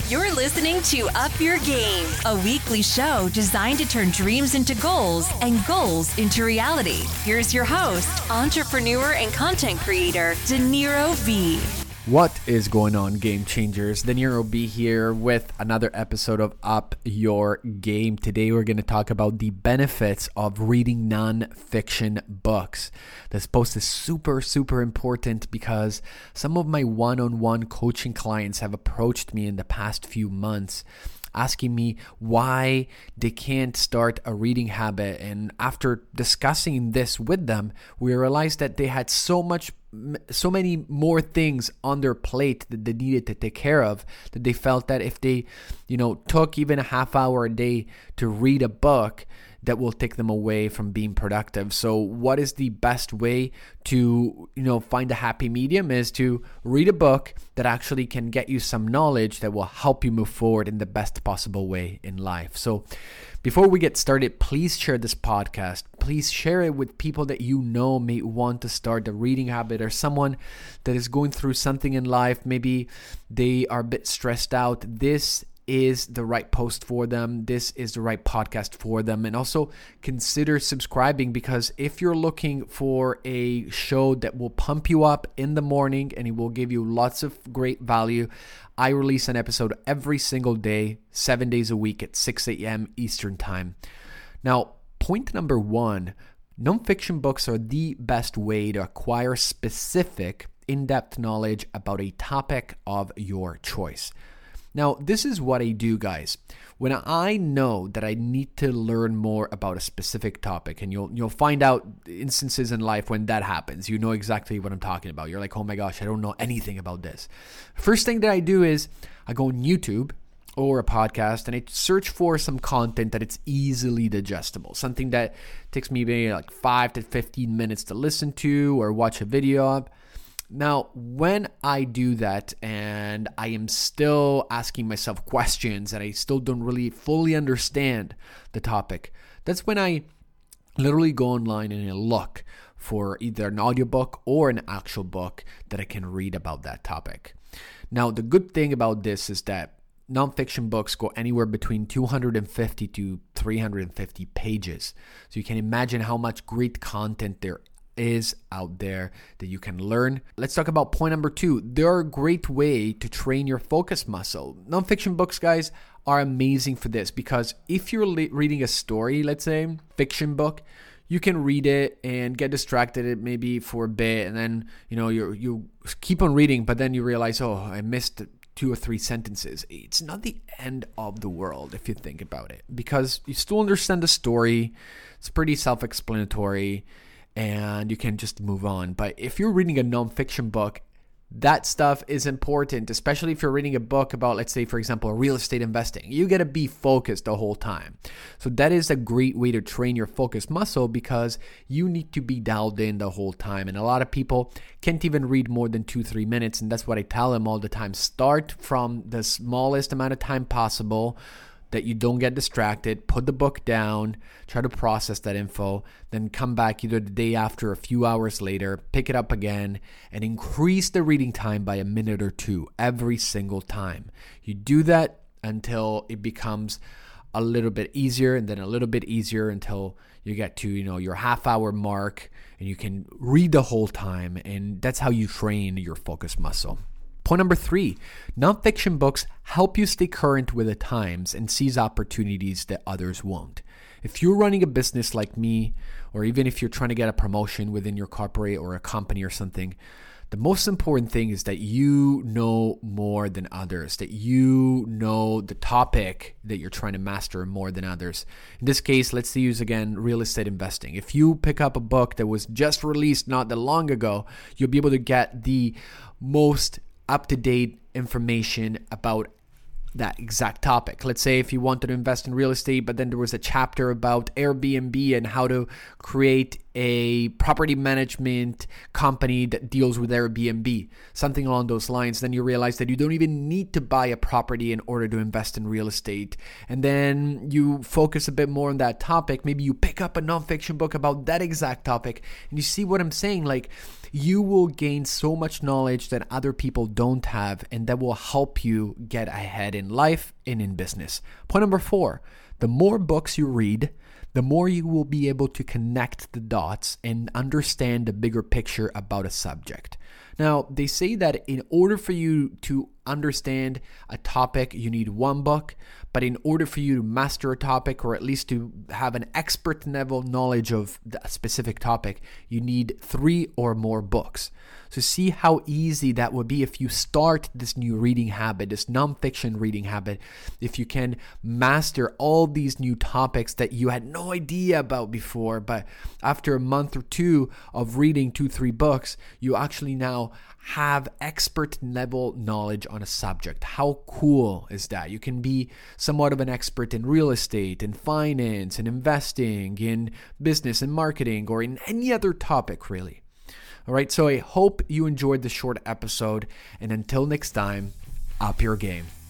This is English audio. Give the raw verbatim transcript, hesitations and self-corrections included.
You're listening to Up Your Game, a weekly show designed to turn dreams into goals and goals into reality. Here's your host, entrepreneur and content creator, Dinero V. What is going on, game changers? Dinero B here with another episode of Up Your Game. Today we're going to talk about the benefits of reading non-fiction books. This post is super, super important because some of my one-on-one coaching clients have approached me in the past few months asking me why they can't start a reading habit. And after discussing this with them, we realized that they had so much so many more things on their plate that they needed to take care of, that they felt that if they, you know, took even a half hour a day to read a book, that will take them away from being productive. So what is the best way to, you know, find a happy medium is to read a book that actually can get you some knowledge that will help you move forward in the best possible way in life. So before we get started, please share this podcast. Please share it with people that you know may want to start a reading habit, or someone that is going through something in life. Maybe they are a bit stressed out. This is the right post for them. This is the right podcast for them. And also consider subscribing, because if you're looking for a show that will pump you up in the morning and it will give you lots of great value, I release an episode every single day, seven days a week at six a.m. Eastern Time. Now, point number one, nonfiction books are the best way to acquire specific, in-depth knowledge about a topic of your choice. Now, this is what I do, guys. When I know that I need to learn more about a specific topic, and you'll you'll find out instances in life when that happens, you know exactly what I'm talking about. You're like, oh my gosh, I don't know anything about this. First thing that I do is I go on YouTube or a podcast and I search for some content that it's easily digestible, something that takes me maybe like five to fifteen minutes to listen to or watch a video of. Now, when I do that and I am still asking myself questions and I still don't really fully understand the topic, that's when I literally go online and I look for either an audiobook or an actual book that I can read about that topic. Now, the good thing about this is that nonfiction books go anywhere between two hundred fifty to three hundred fifty pages. So you can imagine how much great content there is is out there that you can learn. Let's talk about point number two. They're a great way to train your focus muscle. Nonfiction books, guys, are amazing for this, because if you're le- reading a story, let's say, fiction book, you can read it and get distracted maybe for a bit, and then, you know, you you keep on reading, but then you realize, oh, I missed two or three sentences. It's not the end of the world if you think about it, because you still understand the story. It's pretty self-explanatory, and you can just move on. But if you're reading a nonfiction book, that stuff is important, especially if you're reading a book about, let's say, for example, real estate investing. You got to be focused the whole time. So that is a great way to train your focus muscle, because you need to be dialed in the whole time. And a lot of people can't even read more than two, three minutes. And that's what I tell them all the time. Start from the smallest amount of time possible, that you don't get distracted. Put the book down, try to process that info, then come back either the day after or a few hours later, pick it up again, and increase the reading time by a minute or two every single time. You do that until it becomes a little bit easier, and then a little bit easier until you get to, you know, your half hour mark and you can read the whole time. And that's how you train your focus muscle. Point number three, nonfiction books help you stay current with the times and seize opportunities that others won't. If you're running a business like me, or even if you're trying to get a promotion within your corporate or a company or something, the most important thing is that you know more than others, that you know the topic that you're trying to master more than others. In this case, let's use again real estate investing. If you pick up a book that was just released not that long ago, you'll be able to get the most up-to-date information about that exact topic. Let's say if you wanted to invest in real estate, but then there was a chapter about Airbnb and how to create a property management company that deals with Airbnb, something along those lines. Then you realize that you don't even need to buy a property in order to invest in real estate. And then you focus a bit more on that topic. Maybe you pick up a nonfiction book about that exact topic, and you see what I'm saying? Like, you will gain so much knowledge that other people don't have, and that will help you get ahead in life and in business. Point number four, the more books you read, the more you will be able to connect the dots and understand the bigger picture about a subject. Now, they say that in order for you to understand a topic, you need one book, but in order for you to master a topic, or at least to have an expert level knowledge of a specific topic, you need three or more books. So see how easy that would be if you start this new reading habit, this nonfiction reading habit, if you can master all these new topics that you had no idea about before, but after a month or two of reading two, three books, you actually now have expert level knowledge on a subject. How cool is that? You can be somewhat of an expert in real estate, in finance, in investing, in business and marketing, or in any other topic really. All right, so I hope you enjoyed the short episode, and until next time, up your game.